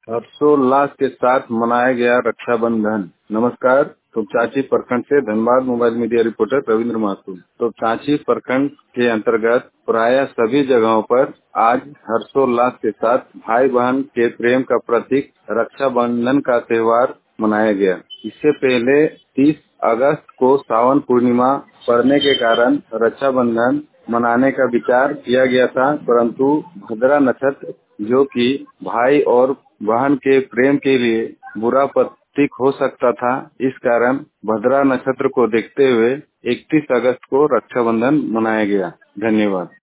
हर्षोल्लास के साथ मनाया गया रक्षाबंधन। नमस्कार। तोपचांची प्रखंड से Dhanbad mobile media reporter Ravindra Mathur. Topchanchi प्रखंड के अंतर्गत प्राय सभी जगहों पर आज हर्षोल्लास के साथ भाई बहन के प्रेम का प्रतीक रक्षाबंधन का त्योहार मनाया गया। इससे पहले 30 अगस्त को सावन पूर्णिमा पड़ने के कारण रक्षाबंधन मनाने का विचार किया गया था, परंतु भद्रा नक्षत्र जो कि भाई और बहन के प्रेम के लिए बुरा प्रतीक हो सकता था, इस कारण भद्रा नक्षत्र को देखते हुए 31 अगस्त को रक्षाबंधन मनाया गया। धन्यवाद।